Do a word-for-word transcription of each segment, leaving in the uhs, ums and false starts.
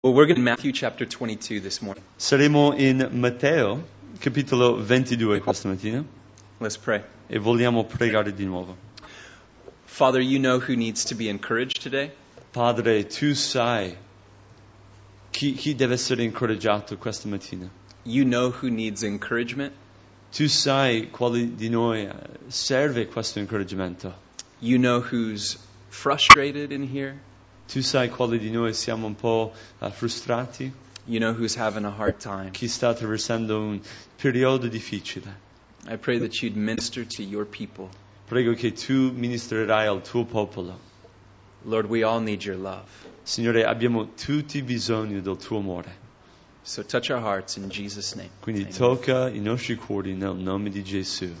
Well, we're going to Matthew chapter twenty-two this morning. Saremo in Matteo, capitolo ventidue questa mattina, Let's pray. e vogliamo pregare di nuovo. Father, you know who needs to be encouraged today. Padre, tu sai chi, chi deve essere incoraggiato questa mattina. You know who needs encouragement. Tu sai quale di noi eh, serve questo incoraggiamento. You know who's frustrated in here. Tu sai quali di noi siamo un po' uh, frustrati. You know who's having a hard time. Chi sta attraversando un periodo difficile. I pray that you'd minister to your people. Prego che tu ministrerai al tuo popolo. Lord, we all need your love. Signore, abbiamo tutti bisogno del tuo amore. So touch our hearts in Jesus' name. Quindi Amen. tocca i nostri cuori nel nome di Gesù.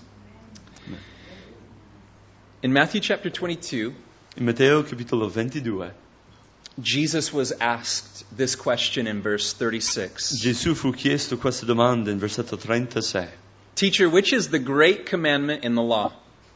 In Matthew chapter twenty-two, In Matteo capitolo ventidue, Jesus was asked this question in verse thirty-six. Gesù fu chiesto questa domanda in versetto trentasei. Teacher, which is the great commandment in the law?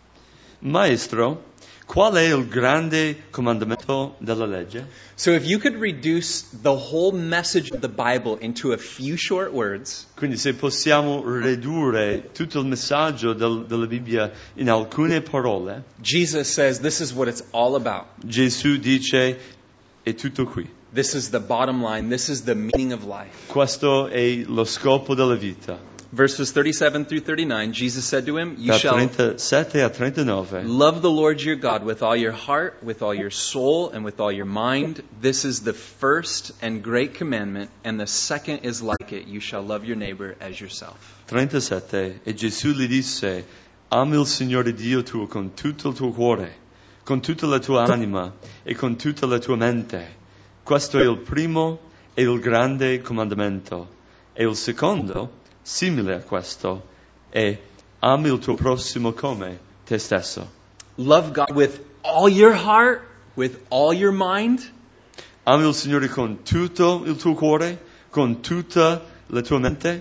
Maestro, qual è il grande comandamento della legge? So if you could reduce the whole message of the Bible into a few short words, Quindi se possiamo ridurre tutto il messaggio del- della Bibbia in alcune parole, Jesus says this is what it's all about. Gesù dice è tutto qui. This is the bottom line. This is the meaning of life. Questo è lo scopo della vita. Verses thirty-seven through thirty-nine, Jesus said to him, You Da shall trentasette a trentanove. love the Lord your God with all your heart, with all your soul, and with all your mind. This is the first and great commandment, and the second is like it. You shall love your neighbor as yourself. trentasette. E Gesù gli disse: Ami il Signore Dio tuo con tutto il tuo cuore, con tutta la tua anima e con tutta la tua mente. Questo è il primo e il grande comandamento. E il secondo, simile a questo, è ami il tuo prossimo come te stesso. Love God with all your heart, with all your mind. Ami il Signore con tutto il tuo cuore, con tutta la tua mente.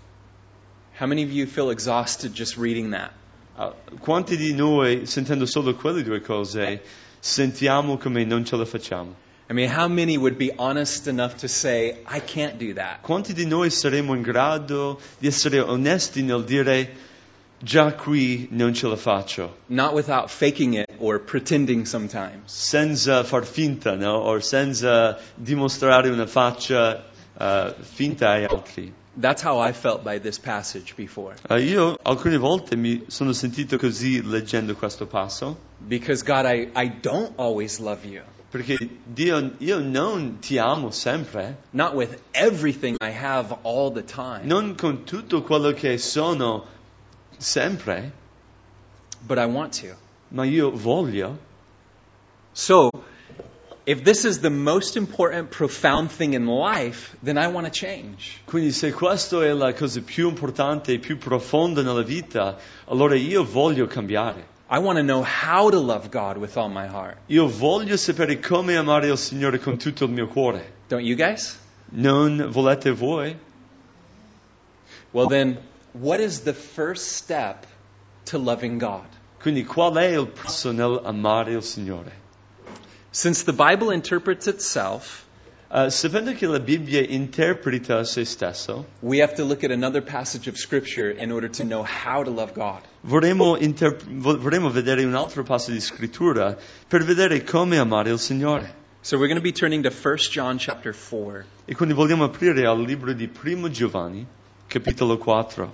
How many of you feel exhausted just reading that? Ah, Quanti di noi, sentendo solo quelle due cose, sentiamo come non ce la facciamo? I mean, how many would be honest enough to say, I can't do that? Quanti di noi saremo in grado di essere onesti nel dire già qui non ce la faccio, Not without faking it or pretending sometimes. senza far finta, no? O senza dimostrare una faccia eh, finta agli altri. That's how I felt by this passage before. Eh, io alcune volte mi sono sentito così leggendo questo passo, Because God, I, I don't always love you. perché Dio, io non ti amo sempre, Not with everything I have all the time. non con tutto quello che sono sempre, But I want to. ma io voglio. So, if this is the most important, profound thing in life, then I want to change. Quindi se questo è la cosa più importante e più profonda nella vita, allora io voglio cambiare. I want to know how to love God with all my heart. Io voglio sapere come amare il Signore con tutto il mio cuore. Don't you guys? Non volete voi? Well then, what is the first step to loving God? Quindi qual è il passo nel amare il Signore? Since the Bible interprets itself, Uh, sapendo che la Bibbia interpreta se stesso, we have to look at another passage of Scripture in order to know how to love God. vorremmo, inter- vo- vorremmo vedere un altro passo di scrittura per vedere come amare il Signore. So we're going to be turning to First John chapter four. E quindi vogliamo aprire al libro di Primo Giovanni, capitolo quattro.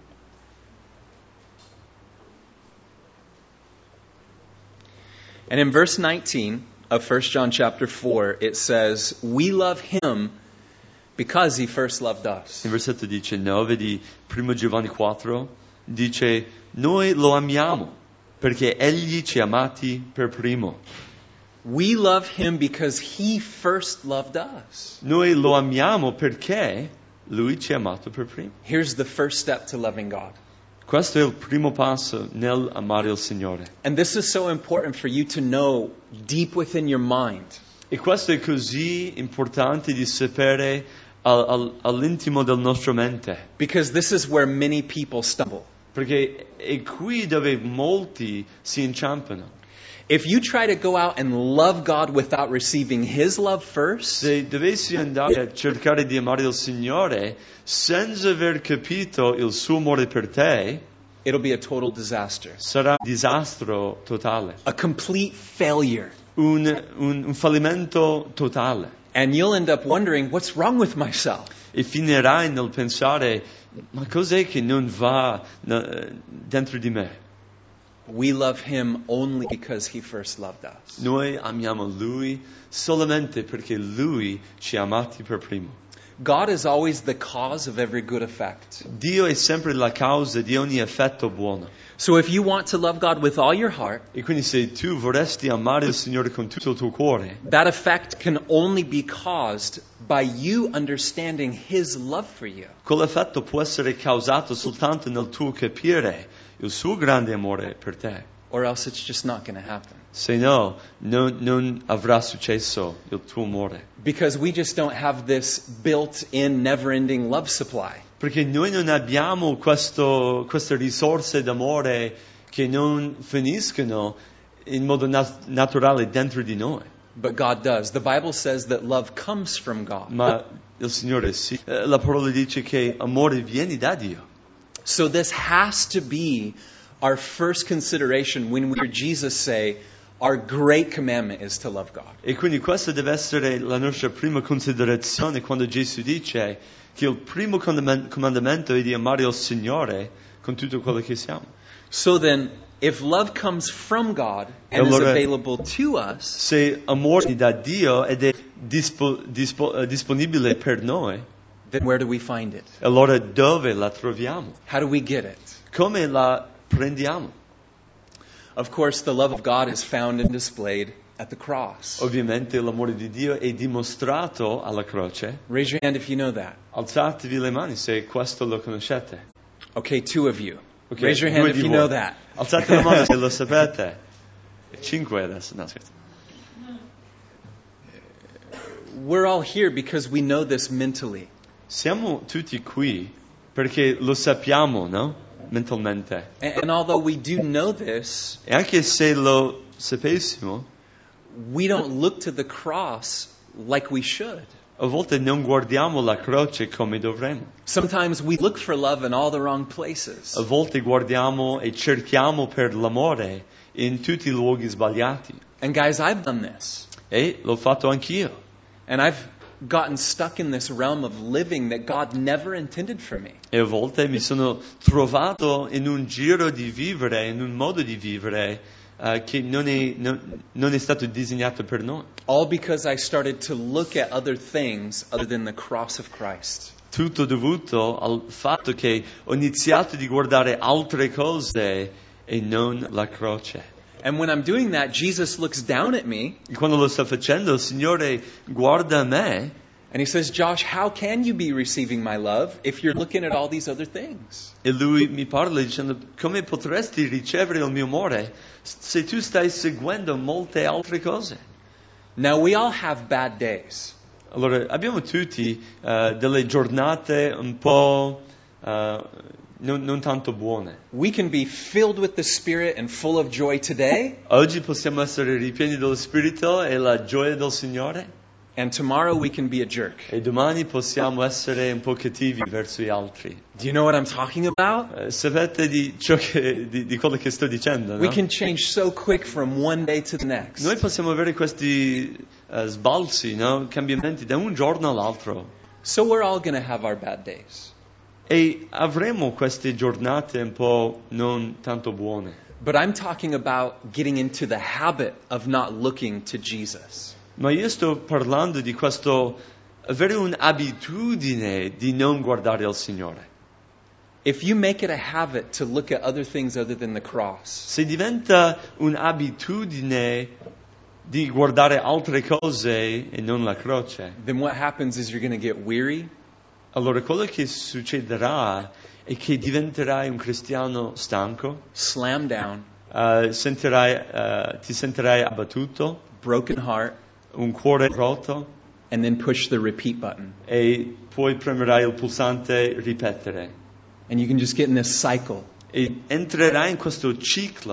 And in verse nineteen of First John chapter four, it says, We love him because he first loved us. Il versetto diciannove di Primo Giovanni quattro dice: Noi lo amiamo perché egli ci ha amati per primo. We love him because he first loved us. Noi lo amiamo perché lui ci ha amato per primo. Here's the first step to loving God. Questo è il primo passo nel amare il Signore. And this is so important for you to know deep within your mind. E questo è così importante di sapere al- al- all'intimo del nostro mente. Because this is where many people stumble. Perché è qui dove molti si inciampano. If you try to go out and love God without receiving His love first, Se dovessi andare a cercare di amare il Signore senza aver capito il suo amore per te, it'll be a total disaster. sarà un disastro totale, A complete failure. un, un, un fallimento totale. And you'll end up wondering, what's wrong with myself? E finirai nel pensare, ma cos'è che non va na- dentro di me? We love Him only because He first loved us. Noi amiamo Lui solamente perché Lui ci ha amati per primo. God is always the cause of every good effect. Dio è sempre la causa di ogni effetto buono. So if you want to love God with all your heart, E quindi se tu vorresti amare il Signore con tutto il tuo cuore, that effect can only be caused by you understanding His love for you. quell'effetto può essere causato soltanto nel tuo capire il suo grande amore per te. Or else it's just not going to happen. Se no, non, non avrà successo il tuo amore. Because we just don't have this built-in, never-ending love supply. Perché noi non abbiamo questo, queste risorse d'amore che non finiscono in modo nat- naturale dentro di noi. But God does. The Bible says that love comes from God. Ma il Signore sì. Eh, La parola dice che amore viene da Dio. So this has to be our first consideration when we hear Jesus say, our great commandment is to love God. E quindi questa deve essere la nostra prima considerazione quando Gesù dice che il primo comandam- comandamento è di amare il Signore con tutto quello che siamo. So then, if love comes from God and Allora- is available to us, Se amore da Dio ed è dispo- dispo- eh, disponibile per noi, then where do we find it? allora dove la troviamo? How do we get it? Come la prendiamo? Of course, the love of God is found and displayed at the cross. Ovviamente l'amore di Dio è dimostrato alla croce. Raise your hand if you know that. Alzatevi le mani se questo lo conoscete. Okay, two of you. Ok, Raise your hand due if di you voi. know that. Alzate la mano se lo sapete. Cinque adesso, no scherzo. We're all here because we know this mentally. Siamo tutti qui perché lo sappiamo, no? Mentalmente. And, and although we do know this, E anche se lo sapessimo, we don't look to the cross like we should. a volte non guardiamo la croce come dovremmo. Sometimes we look for love in all the wrong places. A volte guardiamo e cerchiamo per l'amore in tutti i luoghi sbagliati. And guys, I've done this. E l'ho fatto anch'io. And I've gotten stuck in this realm of living that God never intended for me. E a volte mi sono trovato in un giro di vivere, in un modo di vivere eh, che non è, non, non è stato disegnato per noi. All because I started to look at other things other than the cross of Christ. Tutto dovuto al fatto che ho iniziato di guardare altre cose e non la croce. And when I'm doing that, Jesus looks down at me E quando lo sto facendo, il Signore guarda me and He says, Josh, how can you be receiving my love if you're looking at all these other things? e Lui mi parla dicendo: come potresti ricevere il mio amore se tu stai seguendo molte altre cose? Now, we all have bad days. Allora, abbiamo tutti eh, delle giornate un po' eh, non, non tanto buone. We can be filled with the Spirit and full of joy today, Oggi possiamo essere ripieni dello Spirito e la gioia del Signore, and tomorrow we can be a jerk. e domani possiamo essere un po' cattivi verso gli altri. Do you know what I'm talking about? Eh, sapete di, ciò che, di, di quello che sto dicendo, no? We can change so quick from one day to the next. Noi possiamo avere questi eh, sbalzi, no? Cambiamenti da un giorno all'altro. So we're all going to have our bad days. E avremo queste giornate un po' non tanto buone. But I'm talking about getting into the habit of not looking to Jesus. Ma io sto parlando di questo avere un'abitudine di non guardare al Signore. If you make it a habit to look at other things other than the cross, Se diventa un'abitudine di guardare altre cose e non la croce, then what happens is you're going to get weary, allora quello che succederà è che diventerai un cristiano stanco, slam down, eh, sentirai, eh, ti sentirai abbattuto, broken heart, un cuore rotto, and then push the repeat button. e poi premerai il pulsante ripetere. And you can just get in this cycle. E entrerai in questo ciclo.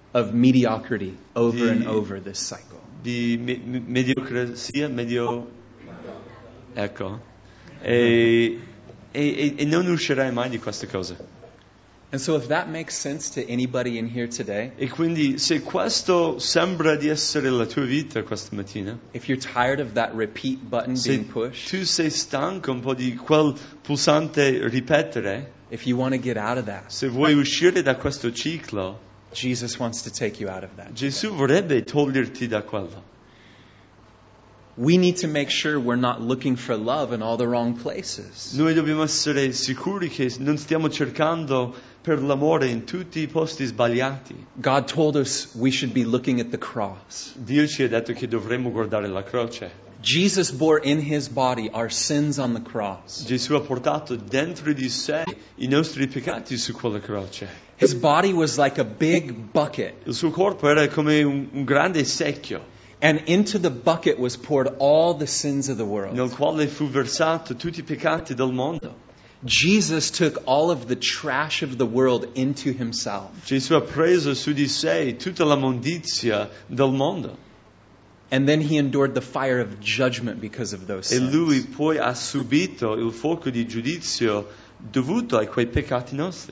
of mediocrity over Di- and over this cycle. di me- me- mediocrazia, medio... Ecco. E, e, e non uscirai mai di queste cose. And so if that makes sense to anybody in here today, E quindi se questo sembra di essere la tua vita questa mattina, if you're tired of that repeat button se being pushed, tu sei stanco un po' di quel pulsante ripetere, if you want to get out of that, se vuoi uscire da questo ciclo, Jesus wants to take you out of that. Gesù vorrebbe toglierti da quello. We need to make sure we're not looking for love in all the wrong places. Noi dobbiamo essere sicuri che non stiamo cercando per l'amore in tutti i posti sbagliati. God told us we should be looking at the cross. Dio ci ha detto che dovremmo guardare la croce. Jesus bore in his body our sins on the cross. Gesù ha portato dentro di sé i nostri peccati su quella croce. His body was like a big bucket, Il suo corpo era come un, un grande secchio and into the bucket was poured all the sins of the world. nel quale fu versato tutti i peccati del mondo. Jesus took all of the trash of the world into himself. Gesù ha preso su di sé tutta la mondizia del mondo And then he endured the fire of judgment because of those e sins. lui poi ha subito il fuoco di giudizio dovuto a quei peccati nostri.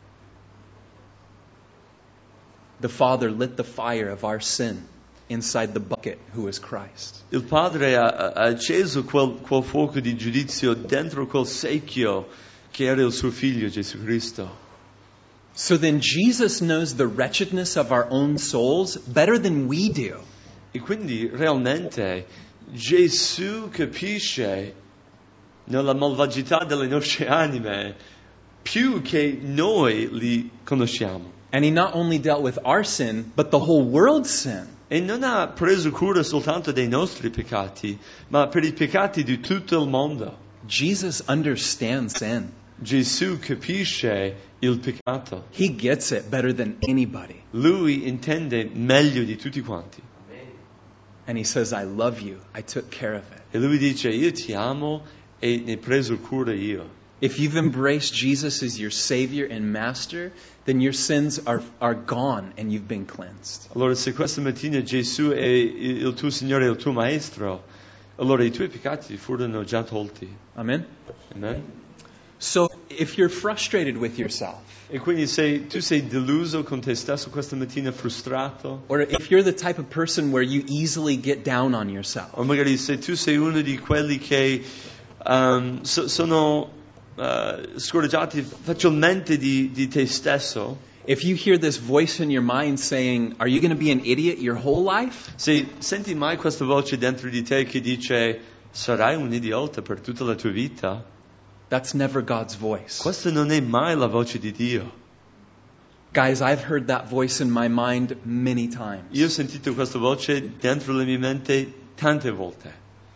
The Father lit the fire of our sin inside the bucket, who is Christ. Il Padre ha, ha acceso quel, quel fuoco di giudizio dentro quel secchio che era il suo figlio Gesù Cristo. So then Jesus knows the wretchedness of our own souls better than we do. E quindi realmente Gesù capisce nella malvagità delle nostre anime più che noi li conosciamo. And he not only dealt with our sin, but the whole world's sin. E non ha preso cura soltanto dei nostri peccati, ma per i peccati di tutto il mondo. Jesus understands sin. Gesù capisce il peccato. He gets it better than anybody. Lui intende meglio di tutti quanti. And he says, I love you. I took care of it. E lui dice, io ti amo e ne ho preso cura io. If you've embraced Jesus as your Savior and Master, then your sins are, are gone and you've been cleansed. Allora se questa mattina Gesù è il tuo Signore e il tuo Maestro, allora i tuoi peccati furono già tolti. Amen? Amen? So if you're frustrated with yourself, E quindi se tu sei deluso con te stesso questa mattina, frustrato, or if you're the type of person where you easily get down on yourself, o magari se tu sei uno di quelli che um, so- sono uh, scoraggiati facilmente di, di te stesso, if you hear this voice in your mind saying, are you going to be an idiot your whole life? se senti mai questa voce dentro di te che dice sarai un idiota per tutta la tua vita, That's never God's voice. questa non è mai la voce di Dio. Guys, I've heard that voice in my mind many times. Io ho sentito questa voce dentro la mia mente tante volte.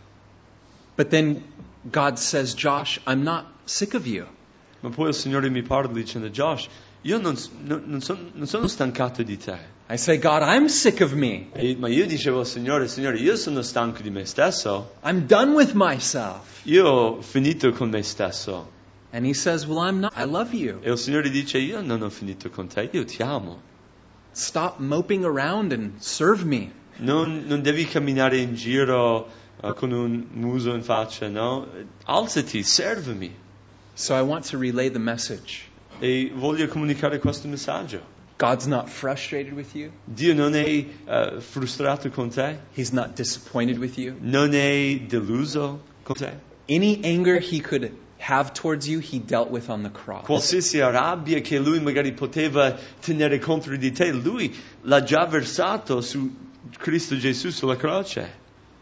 But then God says, Josh, I'm not sick of you. Ma poi il Signore mi parla dicendo, Josh, io non, non, non, son- non sono stancato di te. I say, God, I'm sick of me. E- ma io dicevo al Signore, Signore, io sono stanco di me stesso. I'm done with myself. Io ho finito con me stesso. And he says, well, I'm not. I love you. E il Signore dice, io non ho finito con te, io ti amo. Stop moping around and serve me. Non, non devi camminare in giro uh, con un muso in faccia, no? Alzati, servimi. So I want to relay the message. E voglio comunicare questo messaggio. God's not frustrated with you. Dio non è uh, frustrato con te, He's not disappointed with you. non è deluso con te. Any anger he could have towards you, he dealt with on the cross. Qualsiasi rabbia che lui magari poteva tenere contro di te, lui l'ha già versato su Cristo Gesù sulla croce.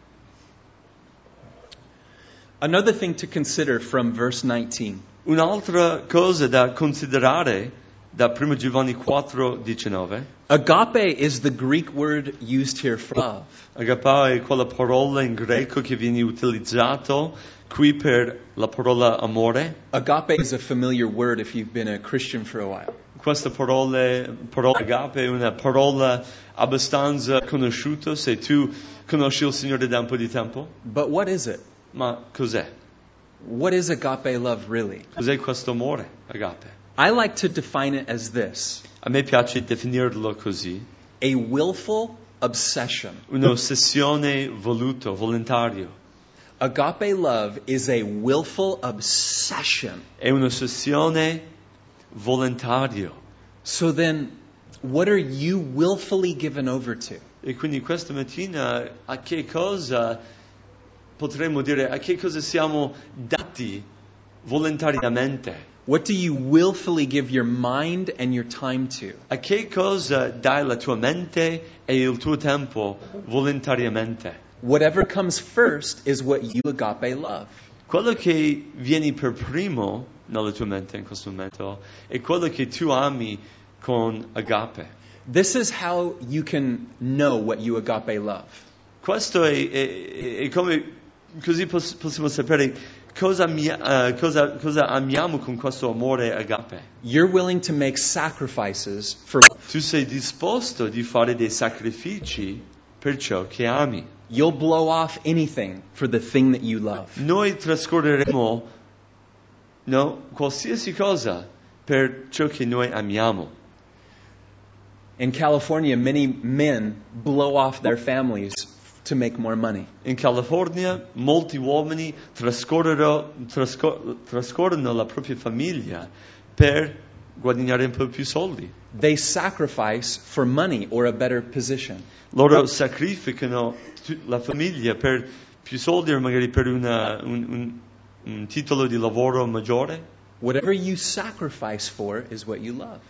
Another thing to consider from verse nineteen. Un'altra cosa da considerare da primo Giovanni quattro diciannove. Agape is the Greek word used here for love. Agapao è quella parola in greco che viene utilizzato qui per la parola amore. Agape is a familiar word if you've been a Christian for a while. Questa parola, parola agape è una parola abbastanza conosciuta se tu conosci il Signore da un po' di tempo. But what is it? Ma cos'è? What is agape love really? Cos'è questo amore agape? I like to define it as this. A me piace definirlo così. a willful obsession. Un'ossessione voluto, volontario. Agape love is a willful obsession. È un'ossessione volontario. So then, what are you willfully given over to? E quindi questa mattina a che cosa potremmo dire, a che cosa siamo dati volontariamente? What do you willfully give your mind and your time to? A che cosa dai la tua mente e il tuo tempo volontariamente? Whatever comes first is what you agape love. Quello che viene per primo nella tua mente in questo momento è quello che tu ami con agape. This is how you can know what you agape love. Questo è, è, è come, così poss- possiamo sapere cosa, ami- uh, cosa, cosa amiamo con questo amore agape. You're willing to make sacrifices for. Tu sei disposto di fare dei sacrifici per ciò che ami. You'll blow off anything for the thing that you love. Noi trascorreremo no, qualsiasi cosa per ciò che noi amiamo. In California, many men blow off their families to make more money. In California molti uomini trascorrono, trascor- trascorrono la propria famiglia per guadagnare un po' più soldi. They sacrifice for money or a better position. Loro sacrificano tu- la famiglia per più soldi o magari per una, un, un, un titolo di lavoro maggiore. Whatever you sacrifice for is what you love.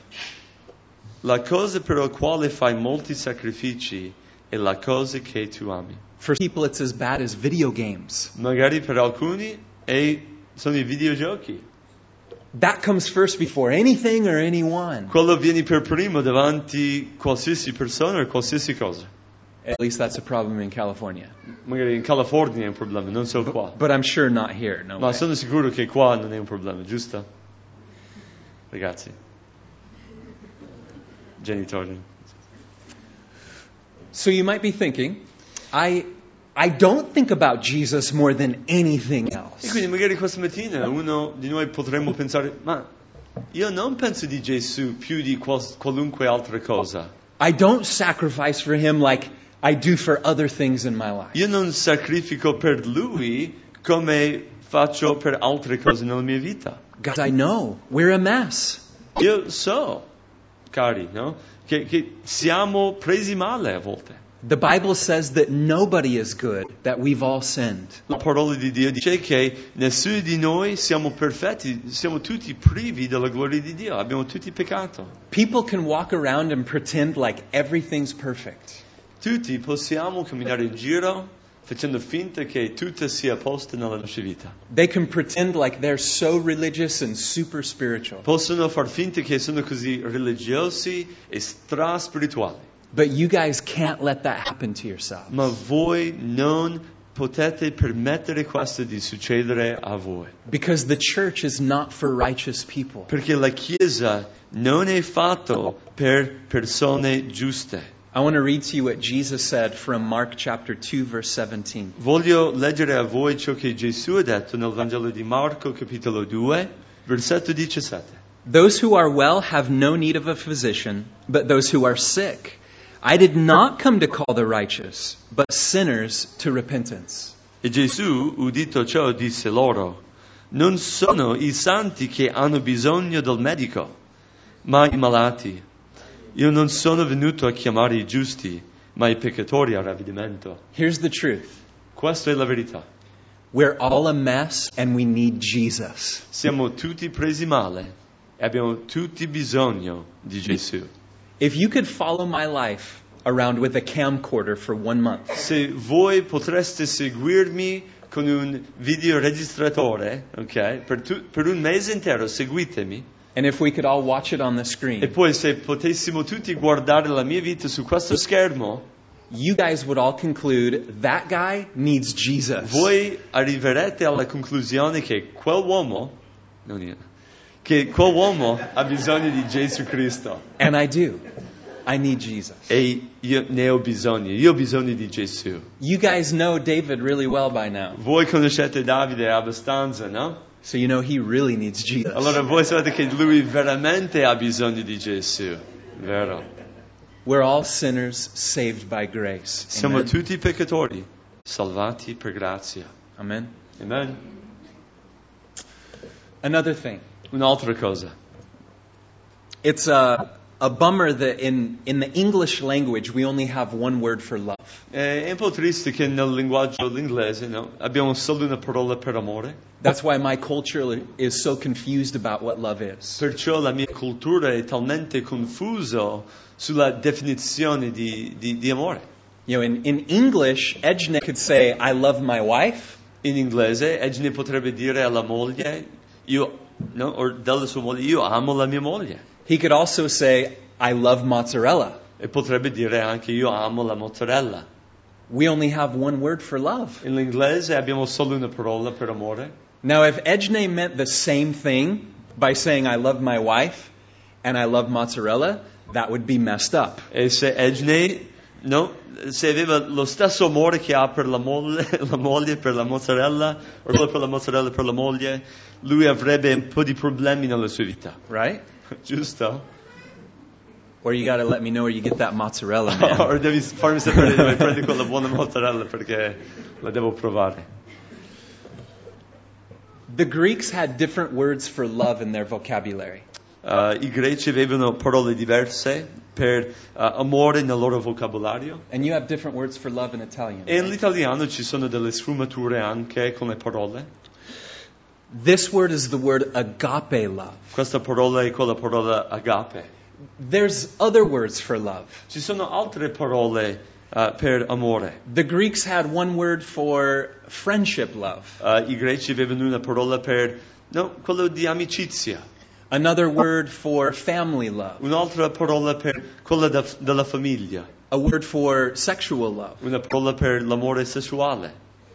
La cosa per la quale fai molti sacrifici è la cosa che tu ami. For people, it's as bad as video games. Magari per alcuni è, sono i videogiochi. That comes first before anything or anyone. Quello viene per primo davanti qualsiasi persona o qualsiasi cosa. At least that's a problem in California. Magari in California è un problema, non so qua. But I'm sure not here. No Ma way. sono sicuro che qua non è un problema, giusto? Ragazzi. Genitori. So you might be thinking, I, I don't think about Jesus more than anything E else. quindi magari questa mattina uno di noi potremmo pensare, ma io non penso di Gesù più di qual- qualunque altra cosa. I don't sacrifice for him like I do for other things in my life. Io non sacrifico per Lui come faccio per altre cose nella mia vita. God, I know we're a mess. Io so, cari, no? Che, che siamo presi male a volte. The Bible says that nobody is good, that we've all sinned. La parola di Dio dice che nessuno di noi siamo perfetti, siamo tutti privi della gloria di Dio, abbiamo tutti peccato. People can walk around and pretend like everything's perfect. Tutti possiamo camminare in giro facendo finta che tutto sia a posto nella nostra vita. They can pretend like they're so religious and super spiritual. Possono far finta che sono così religiosi e stra-spirituali. But you guys can't let that happen to yourselves. Ma voi non potete permettere questo di succedere a voi. Because the church is not for righteous people. Perché la Chiesa non è fatta per persone giuste. I want to read to you what Jesus said from Mark chapter two, verse seventeen. Voglio leggere a voi ciò che Gesù ha detto nel Vangelo di Marco, capitolo due, versetto diciassette. Those who are well have no need of a physician, but those who are sick. I did not come to call the righteous, but sinners to repentance. E Gesù, udito ciò, disse loro, non sono i santi che hanno bisogno del medico, ma i malati. Io non sono venuto a chiamare i giusti, ma i peccatori al ravvedimento. Here's the truth. Questa è la verità. We're all a mess and we need Jesus. Siamo tutti presi male e abbiamo tutti bisogno di Gesù. If you could follow my life around with a camcorder for one month, Se voi potreste seguirmi con un videoregistratore, ok? Per, tu- per un mese intero seguitemi. and if we could all watch it on the E screen, poi se potessimo tutti guardare la mia vita su questo schermo, you guys would all conclude that guy needs Jesus. voi arriverete alla conclusione che quell'uomo, non io, che quell'uomo ha bisogno di Gesù Cristo. And I do. I need Jesus. E io ne ho bisogno, io ho bisogno di Gesù. You guys know David really well by now, Voi conoscete Davide abbastanza, no? so you know he really needs Jesus. Allora voi sapete che lui veramente ha bisogno di Gesù, vero? We're all sinners saved by grace. Siamo Amen. tutti peccatori, salvati per grazia. Amen. Amen. Another thing. Un'altra cosa. It's a, a bummer that in, in the English language we only have one word for love. È un po' triste che nel linguaggio inglese, no, abbiamo solo una parola per amore. That's why my culture is so confused about what love is. Perciò la mia cultura è talmente confusa sulla definizione di, di, di amore. You know, in, in English, Ejne could say, I love my wife. In inglese, Ejne potrebbe dire alla moglie, io, no, o della sua moglie, io amo la mia moglie. He could also say, I love mozzarella. E potrebbe dire anche io amo la mozzarella. We only have one word for love. In inglese abbiamo solo una parola per amore. Now, if Ejne meant the same thing by saying, I love my wife and I love mozzarella, that would be messed up. E se Ejne, no, se aveva lo stesso amore che ha per la moglie, la moglie per la mozzarella, o quello per la mozzarella per la moglie, lui avrebbe un po' di problemi nella sua vita. Right? Giusto? Or you got to let me know where you get that mozzarella, man. O devi farmi sapere dove prendi quella buona mozzarella perché la devo provare. The Greeks had different words for love in their vocabulary. Uh, I greci avevano parole diverse per uh, amore nel loro vocabolario. And you have different words for love in Italian. E nell'italiano ci sono delle sfumature anche con le parole. This word is the word agape love. Questa parola è quella parola agape. There's other words for love. Ci sono altre parole uh, per amore. The Greeks had one word for friendship love. Uh, I greci avevano una parola per, no, quello di amicizia. Another word for family love. Un'altra parola per quella da, della famiglia. A word for sexual love. Una parola per l'amore sessuale.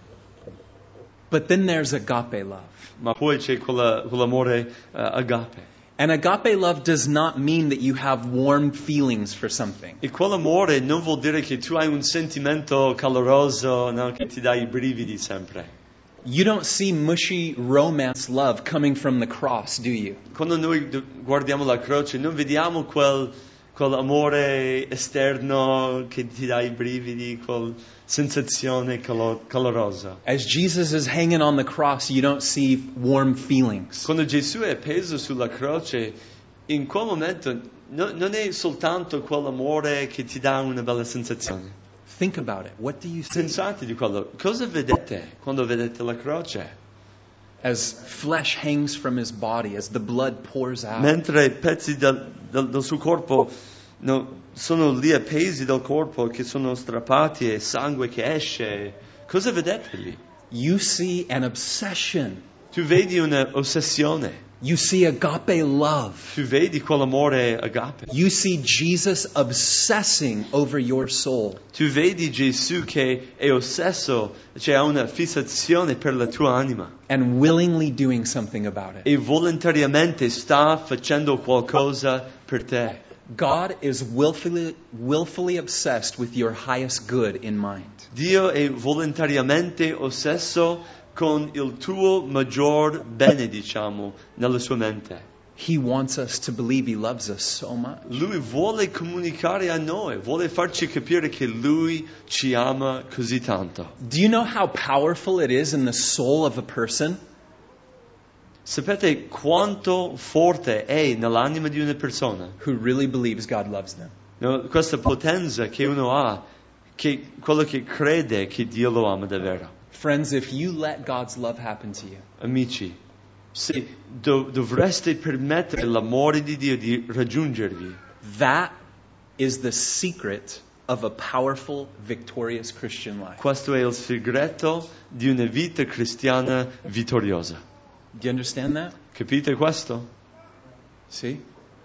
But then there's agape love. Ma poi c'è quella, quell'amore uh, agape. And agape love does not mean that you have warm feelings for something. E quell'amore non vuol dire che tu hai un sentimento caloroso, no, che ti dà i brividi sempre. You don't see mushy romance love coming from the cross, do you? Quando noi guardiamo la croce non vediamo quel, quell'amore esterno che ti dà i brividi, quella sensazione calo- calorosa. As Jesus is hanging on the cross, you don't see warm feelings. Quando Gesù è appeso sulla croce, in quel momento no, non è soltanto quell'amore che ti dà una bella sensazione. Think about it. What do you see? Pensate di quello. Cosa vedete quando vedete la croce? As flesh hangs from his body, as the blood pours out. Mentre pezzi del, del, del suo corpo no, sono lì appesi dal corpo che sono strappati e sangue che esce. Cosa vedete lì? You see an obsession. Tu vedi una ossessione. You see agape love. Tu vedi quell'amore agape. You see Jesus obsessing over your soul. Tu vedi Gesù che è ossesso, cioè ha una fissazione per la tua anima. And willingly doing something about it. E volontariamente sta facendo qualcosa per te. God is willfully, willfully obsessed with your highest good in mind. Dio è volontariamente ossesso con il tuo maggior bene, diciamo, nella sua mente. He wants us to believe He loves us so much. Lui vuole comunicare a noi, vuole farci capire che Lui ci ama così tanto. Do you know how powerful it is in the soul of a person? Sapete quanto forte è nell'anima di una persona? Who really believes God loves them. No, questa potenza che uno ha, che quello che crede che Dio lo ama davvero. Friends, if you let God's love happen to you, Amici, se dov- dovreste permettere l'amore di Dio di raggiungervi, that is the secret of a powerful, victorious Christian life. questo è il segreto di una vita cristiana vittoriosa. Do you understand that? Capite questo? See?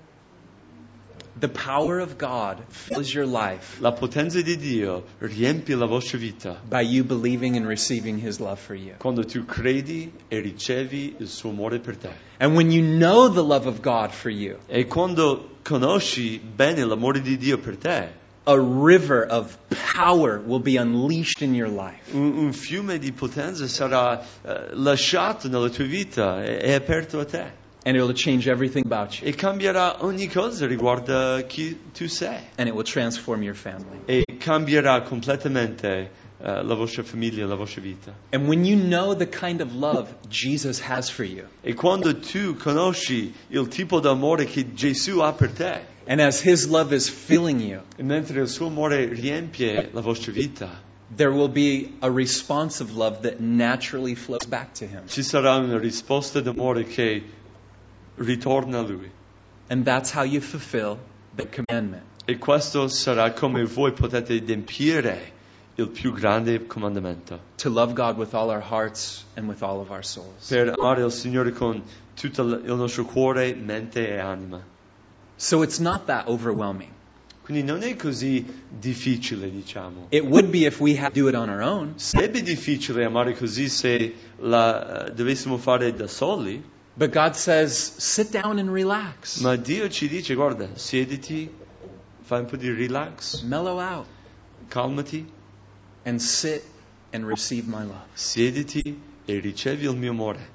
The power of God fills your life La potenza di Dio riempie la vostra vita by you believing and receiving His love for you. quando tu credi e ricevi il suo amore per te. And when you know the love of God for you, E quando conosci bene l'amore di Dio per te, a river of power will be unleashed in your life. un, un fiume di potenza sarà uh, lasciato nella tua vita e, e aperto a te. And it will change everything about you. e cambierà ogni cosa riguardo chi tu sei. And it will transform your family. E cambierà completamente uh, la vostra famiglia, la vostra vita. And when you know the kind of love Jesus has for you, E quando tu conosci il tipo d'amore che Gesù ha per te, and as His love is filling you, e mentre il suo amore riempie la vostra vita, there will be a response of love that naturally flows back to Him. ci sarà una risposta d'amore che ritorna a Lui. And that's how you fulfill the commandment. E questo sarà come voi potete adempiere il più grande comandamento. To love God with all our hearts and with all of our souls. Per amare il Signore con tutto il nostro cuore, mente e anima. So it's not that overwhelming. Quindi non è così difficile, diciamo. It would be if we had to do it on our own. Sarebbe difficile amare così se la uh, dovessimo fare da soli, But God says, sit down and relax. ma Dio ci dice, guarda, siediti, fai un po' di relax, Mellow out calmati, and sit and receive my love. siediti e ricevi il mio amore.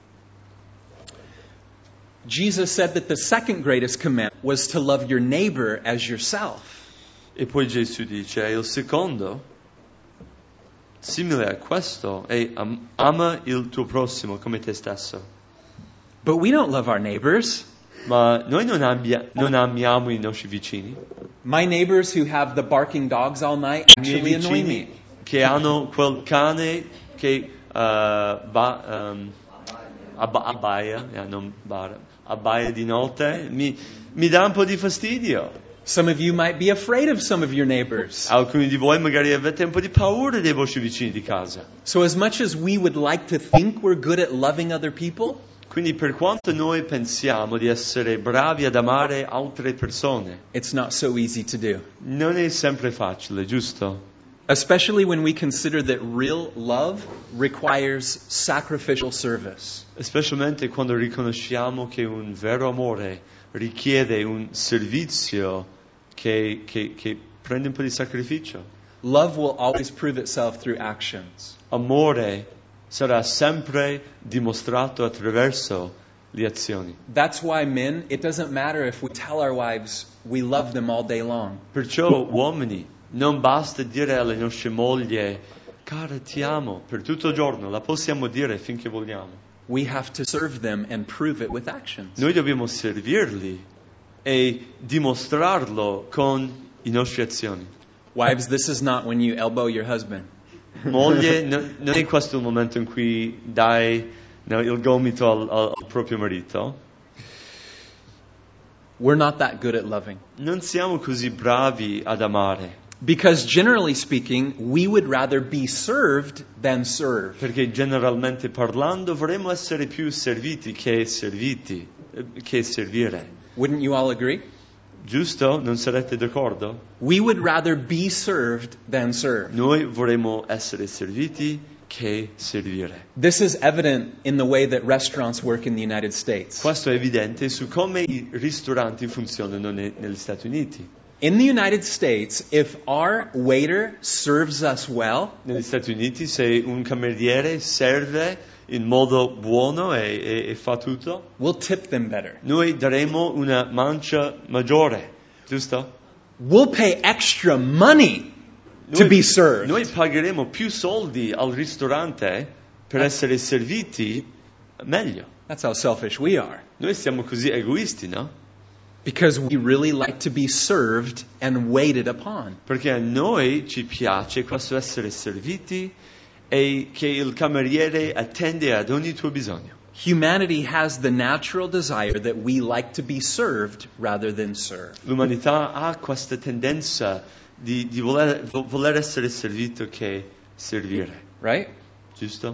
Jesus said that the second greatest commandment was to love your neighbor as yourself. E poi Gesù dice, il secondo, simile a questo, è am- ama il tuo prossimo come te stesso. But we don't love our neighbors. Ma noi non, abbia- non amiamo i nostri vicini. My neighbors who have the barking dogs all night I miei actually annoy vicini me. che hanno quel cane che uh, ba- um, abba- abbaia, eh, non bara, abbaia di notte, mi, mi dà un po' di fastidio. Some of you might be afraid of some of your neighbors. Alcuni di voi magari avete un po' di paura dei vostri vicini di casa. So as much as we would like to think we're good at loving other people, Quindi per quanto noi pensiamo di essere bravi ad amare altre persone, it's not so easy to do. non è sempre facile, giusto? Especially when we consider that real love requires sacrificial service. Specialmente quando riconosciamo che un vero amore richiede un servizio che, che, che prende un po' di sacrificio. Love will always prove itself through actions. Amore sarà sempre dimostrato attraverso le azioni. That's why, men, it doesn't matter if we tell our wives we love them all day long. Perciò, uomini, non basta dire alle nostre mogli, cara, ti amo, per tutto il giorno, la possiamo dire finché vogliamo. We have to serve them and prove it with actions. Noi dobbiamo servirli e dimostrarlo con le nostre azioni. Wives, this is not when you elbow your husband. Moglie, no, non è questo il momento in cui dai no, il gomito al, al, al proprio marito. We're not that good at loving. Non siamo così bravi ad amare, Because generally speaking, we would rather be served than serve. perché generalmente parlando vorremmo essere più serviti che serviti, eh, che servire. Wouldn't you all agree? Giusto? Non sarete d'accordo? We would rather be served than serve. Noi vorremmo essere serviti che servire. This is evident in the way that restaurants work in the United States. Questo è evidente su come i ristoranti funzionano ne- negli Stati Uniti. In the United States, if our waiter serves us well, Negli Stati Uniti se un cameriere serve in modo buono e, e- e fa tutto, we'll tip them better. noi daremo una mancia maggiore, giusto? We'll pay extra money to Noi, be served. noi pagheremo più soldi al ristorante per essere serviti meglio. That's how selfish we are. Noi siamo così egoisti, no? Because we really like to be served and waited upon. Perché a noi ci piace questo essere serviti e che il cameriere attende ad ogni tuo bisogno. Humanity has the natural desire that we like to be served rather than serve. L'umanità ha questa tendenza di, di voler, vo- voler essere servito che servire, Right? giusto?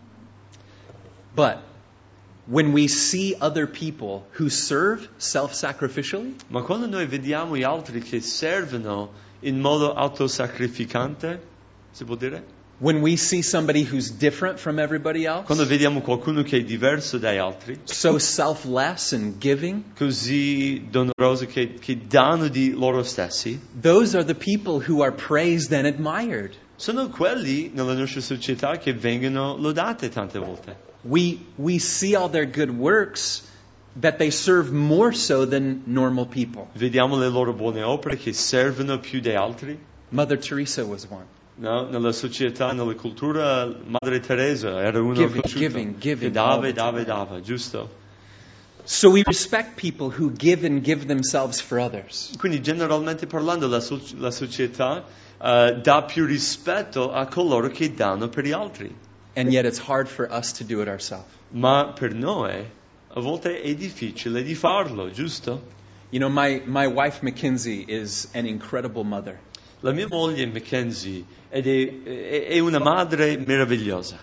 But when we see other people who serve self-sacrificially, Ma quando noi vediamo gli altri che servono in modo autosacrificante, si può dire? when we see somebody who's different from everybody else, Quando vediamo qualcuno che è diverso dagli altri, so selfless and giving, così doneroso che, che danno di loro stessi, those are the people who are praised and admired. sono quelli nella nostra società che vengono lodate tante volte. We, we see all their good works, that they serve more so than normal people. Vediamo le loro buone opere che servono più di altri. Mother Teresa was one. No? Nella società, nella cultura, Madre Teresa era uno Giving, conosciuto giving, giving che all dava, the dava, time. dava, giusto? So we respect people who give and give themselves for others. Quindi generalmente parlando la, so- la società uh, dà più rispetto a coloro che danno per gli altri. And yet it's hard for us to do it ourselves. Ma per noi a volte è difficile di farlo, giusto? You know, my, my wife Mackenzie is an incredible mother. La mia moglie Mackenzie ed è, è, è una madre meravigliosa.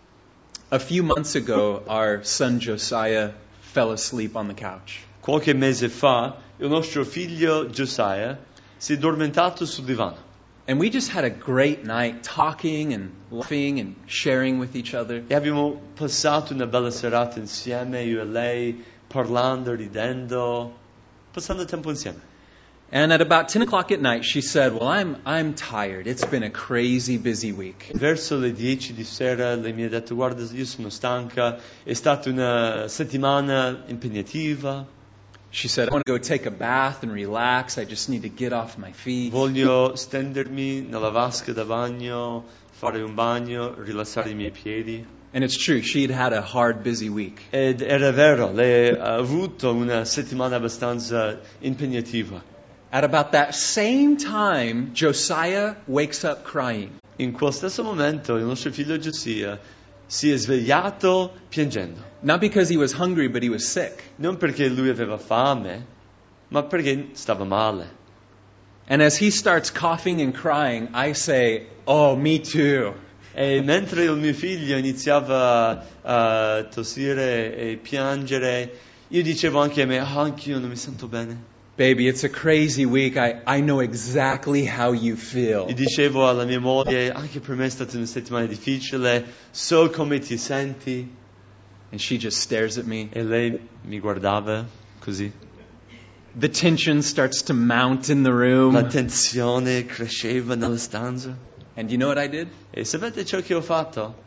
A few months ago, our son Josiah fell asleep on the couch. Qualche mese fa il nostro figlio Josiah si è addormentato sul divano. And we just had a great night talking and laughing and sharing with each other. E abbiamo passato una bella serata insieme, io e lei, parlando, ridendo, passando tempo insieme. And at about ten o'clock at night, she said, well, I'm, I'm tired. It's been a crazy busy week. Verso le dieci di sera lei mi ha detto, guarda, io sono stanca, è stata una settimana impegnativa, She said, I want to go take a bath and relax. I just need to get off my feet. voglio stendermi nella vasca da bagno, fare un bagno, rilassare i miei piedi. And it's true. She'd had a hard, busy week. Ed era vero, lei ha avuto una settimana abbastanza impegnativa. At about that same time, Josiah wakes up crying. In quel stesso momento il nostro figlio Giosia si è svegliato piangendo. Not because he was hungry, but he was sick. Non perché lui aveva fame, ma perché stava male. And as he starts coughing and crying, I say, oh, me too. E mentre il mio figlio iniziava a tossire e piangere, io dicevo anche a me, ah, anch'io non mi sento bene. Baby, it's a crazy week. I, I know exactly how you feel. E dicevo alla mia moglie, anche per me è stata una settimana difficile, so come ti senti. And she just stares at me. E lei mi guardava così. The tension starts to mount in the room. La tensione cresceva nella stanza. And you know what I did? E sapete ciò che ho fatto?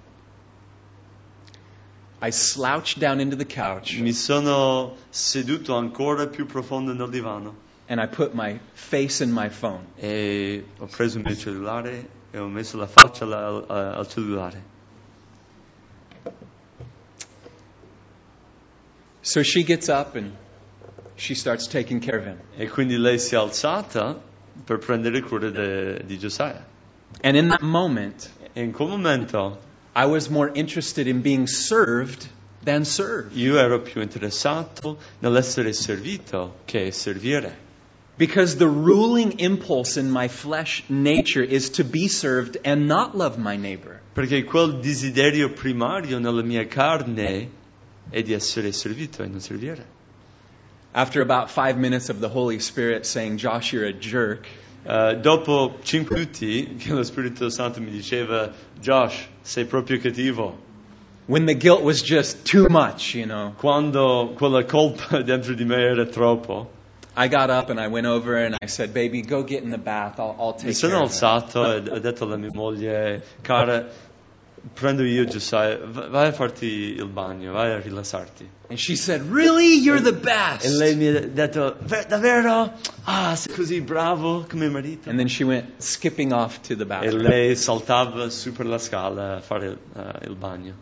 I slouched down into the couch Mi sono seduto ancora più profondo nel divano and I put my face in my phone. e ho preso il mio cellulare e ho messo la faccia al, al- al cellulare. So she gets up and she starts taking care of him. E quindi lei si è alzata per prendere cura de- di Josiah. And in that moment, E in quel momento I was more interested in being served than served. io ero più interessato nell'essere servito che servire. Because the ruling impulse in my flesh nature is to be served and not love my neighbor. Perché quel desiderio primario nella mia carne è di essere servito e non servire. After about five minutes of the Holy Spirit saying, Josh, you're a jerk, Uh, dopo cinque minuti che lo Spirito Santo mi diceva, Josh, sei proprio cattivo. when the guilt was just too much, you know, Quando quella colpa dentro di me era troppo, I got up and I went over and I said, baby, go get in the bath. I'll, I'll mi take sono care of it. alzato e ho detto alla mia moglie, cara, prendo io Josiah, va- vai a farti il bagno, vai a rilassarti. And she said, really? You're the best. E lei mi ha detto, "Ver- davvero? Ah, sei così bravo come marito. And then she went skipping off to the E bathroom. lei saltava su per la scala a fare uh, il bagno.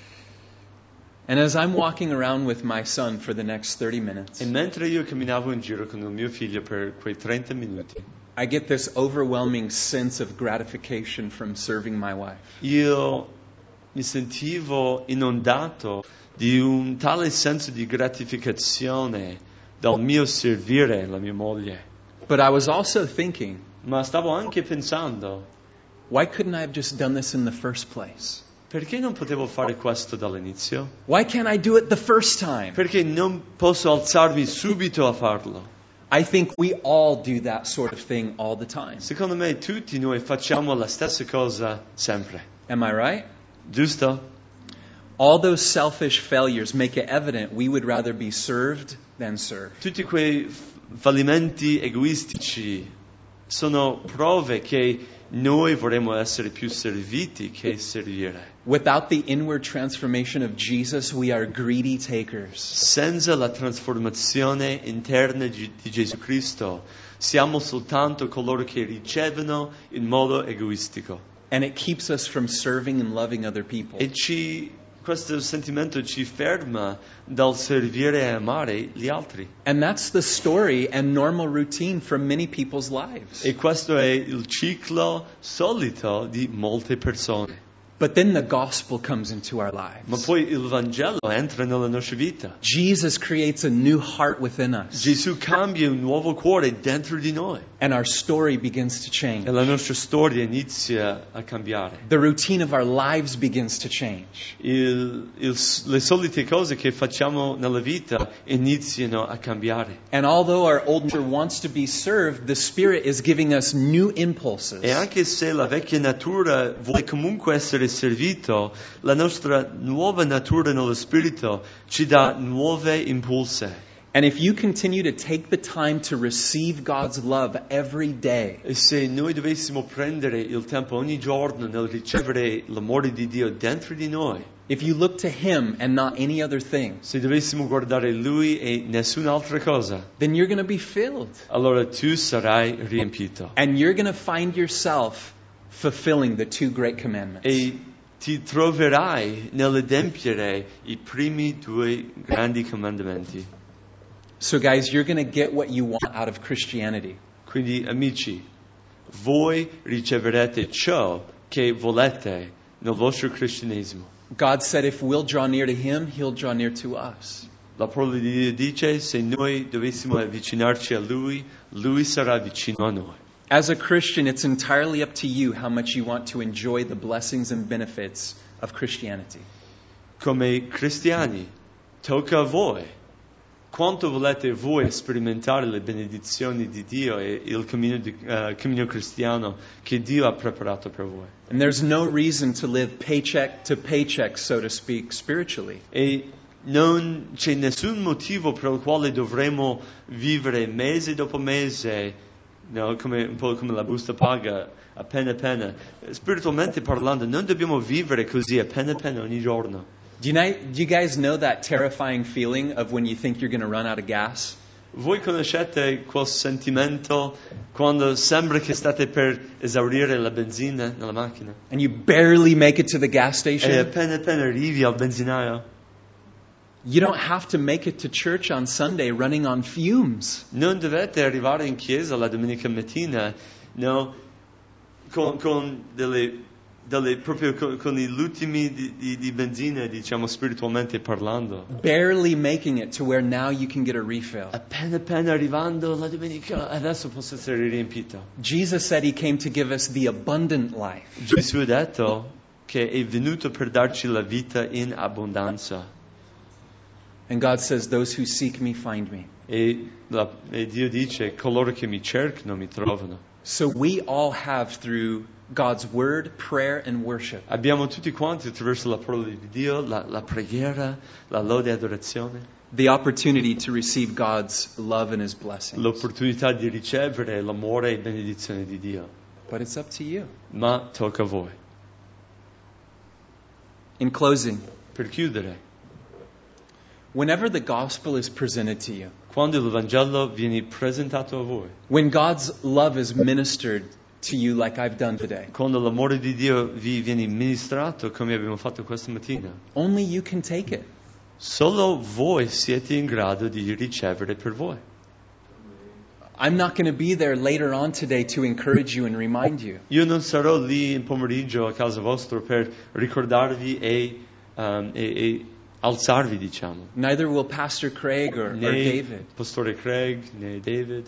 And as I'm walking around with my son for the next thirty minutes, E mentre io camminavo in giro con il mio figlio per quei trenta minuti, I get this overwhelming sense of gratification from serving my wife. io mi sentivo inondato di un tale senso di gratificazione dal mio servire la mia moglie. But I was also thinking, Ma stavo anche pensando, why couldn't I have just done this in the first place? perché non potevo fare questo dall'inizio? Why can't I do it the first time? Perché non posso alzarmi subito a farlo? I think we all do that sort of thing all the time. Secondo me tutti noi facciamo la stessa cosa sempre, Am I right? giusto? All those selfish failures make it evident we would rather be served than served. Tutti quei f- fallimenti egoistici sono prove che noi vorremmo essere più serviti che servire. Without the inward transformation of Jesus, we are greedy takers. Senza la trasformazione interna di di Gesù Cristo, siamo soltanto coloro che ricevono in modo egoistico. And it keeps us from serving and loving other people. E ci, questo sentimento ci ferma dal servire e amare gli altri. And that's the story and normal routine for many people's lives. E questo è il ciclo solito di molte persone. But then the gospel comes into our Ma lives. poi il Vangelo entra nella nostra vita. Jesus creates a new heart within us. Gesù cambia un nuovo cuore dentro di noi. And our story begins to change. E la nostra storia inizia a cambiare. The routine of our lives begins to change. Il, il, le solite cose che facciamo nella vita iniziano a cambiare. And although our old nature wants to be served, the Spirit is giving us new impulses. E anche se la vecchia natura vuole comunque essere servito, la nostra nuova natura nello spirito ci dà nuove impulse. And if you continue to take the time to receive God's love every day, E se noi dovessimo prendere il tempo ogni giorno nel ricevere l'amore di Dio dentro di noi, if you look to Him and not any other thing, se dovessimo guardare Lui e nessun'altra cosa, then you're going to be filled. allora tu sarai riempito. And you're going to find yourself fulfilling the two great commandments. E ti troverai nell'adempiere i primi due grandi comandamenti. So guys, you're going to get what you want out of Christianity. Quindi, amici, voi riceverete ciò che volete nel vostro cristianesimo. God said if we'll draw near to Him, He'll draw near to us. La parola di Dio dice, se noi dovessimo avvicinarci a Lui, Lui sarà vicino a noi. As a Christian, it's entirely up to you how much you want to enjoy the blessings and benefits of Christianity. Come cristiani, tocca a voi. Quanto volete voi sperimentare le benedizioni di Dio e il cammino, di, uh, cammino cristiano che Dio ha preparato per voi? And there's no reason to live paycheck to paycheck, so to speak, spiritually. E non c'è nessun motivo per il quale dovremmo vivere mese dopo mese, no, come, un po' come la busta paga, appena appena. Spiritualmente parlando, non dobbiamo vivere così appena appena ogni giorno. Do you, know, do you guys know that terrifying feeling of when you think you're going to run out of gas? Voi conoscete quel sentimento quando sembra che state per esaurire la benzina nella macchina And you barely make it to the gas e station? appena appena arrivi al benzinaio? You don't have to make it to church on Sunday running on fumes. Non dovete arrivare in chiesa la domenica mattina, no, con, con delle, delle proprio con, con gli ultimi di, di, di benzina, diciamo spiritualmente parlando. Barely making it to where now you can get a refill. Appena appena arrivando la domenica, adesso posso essere riempito. Jesus said He came to give us the abundant life. Gesù ha detto che è venuto per darci la vita in abbondanza. And God says, those who seek me find me. E, la, e Dio dice, coloro che mi cercano mi trovano. So we all have, through God's word, prayer, and worship, Abbiamo tutti quanti attraverso la parola di Dio, la, la preghiera, la lode e adorazione, the opportunity to receive God's love and His blessings. l'opportunità di ricevere l'amore e benedizione di Dio. But it's up to you. Ma tocca a voi. In closing, Per chiudere, whenever the gospel is presented to you, quando il Vangelo viene presentato a voi, when God's love is ministered to you like I've done today, quando l'amore di Dio vi viene ministrato come abbiamo fatto questa mattina, only you can take it. solo voi siete in grado di ricevere per voi. I'm not going to be there later on today to encourage you and remind you. Io non sarò lì in pomeriggio a casa vostra per ricordarvi e, um, e, e alzarvi, diciamo. Neither will Pastor Craig or, or Né David. Pastore Craig, né David.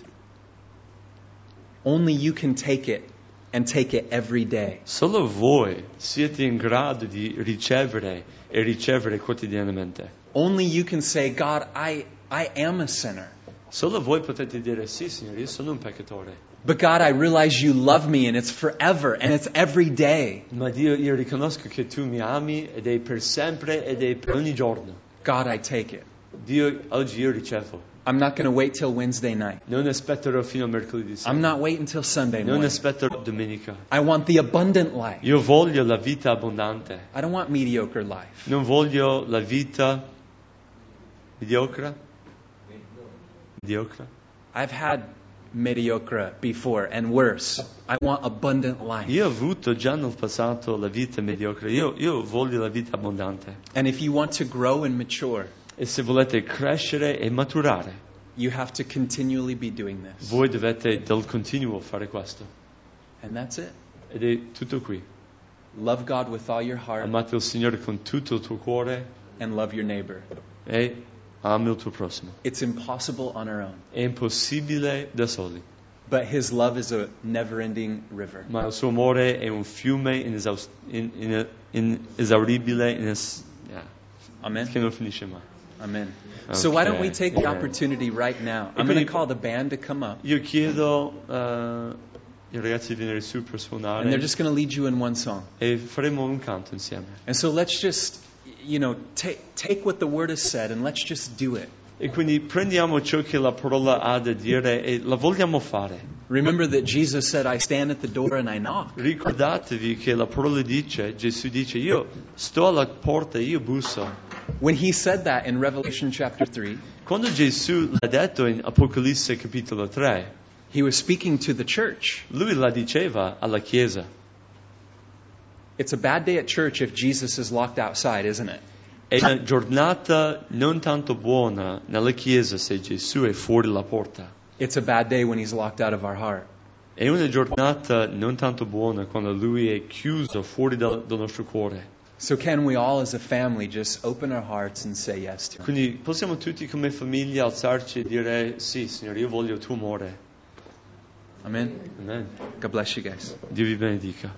Only you can take it and take it every day. Solo voi siete in grado di ricevere e ricevere quotidianamente. Only you can say, God, I, I am a sinner. Solo voi potete dire, sì Signore, io sono un peccatore. But God, I realize you love me and it's forever and it's every day. Ma Dio, io riconosco che tu mi ami ed è per sempre ed è per ogni giorno. God, I take it. Dio, oggi io ricevo. I'm not going to wait till Wednesday night. Non aspetterò fino a mercoledì sera. I'm not waiting till Sunday Non morning. aspetterò domenica. I want the abundant life. Io voglio la vita abbondante. I don't want mediocre life. Non voglio la vita mediocre. Mediocre. I've had mediocre before and worse. I want abundant life. Io ho avuto già nel passato la vita mediocre. Io, io voglio la vita abbondante. And if you want to grow and mature, E se volete crescere e maturare, you have to continually be doing this. voi dovete del continuo fare questo. And that's it. Ed è tutto qui. Love God with all your heart Amate il Signore con tutto il tuo cuore and love your neighbor. e ami il tuo prossimo. It's impossible on our own. È impossibile da soli, But his love is a never-ending river. ma il suo amore è un fiume inesaus- in- in- inesauribile, ines- yeah, Amen. che non finisce mai. Amen. So why don't we Okay. take the Amen. opportunity right now? I'm quindi- going to call the band to come up. Io chiedo uh, ai ragazzi di venire su per And suonare they're just going to lead you in one song. e faremo un canto insieme. And so let's just, you know, take take what the word has said and let's just do it. E quindi prendiamo ciò che la parola ha da dire e la vogliamo fare. Remember that Jesus said, I stand at the door and I knock. Ricordatevi che la parola dice, Gesù dice, io sto alla porta e io busso. When he said that in Revelation chapter three, Quando Gesù l'ha detto in Apocalisse capitolo tre, he was speaking to the church. lui la diceva alla Chiesa. It's a bad day at church if Jesus is locked outside, isn't it? È una giornata non tanto buona nella Chiesa se Gesù è fuori la porta. It's a bad day when he's locked out of our heart. È una giornata non tanto buona quando lui è chiuso fuori dal, dal nostro cuore. So can we all as a family just open our hearts and say yes to him? Quindi possiamo tutti come famiglia alzarci e dire sì, Signore, io voglio il tuo amore. Amen. Amen. God bless you guys. Dio vi benedica.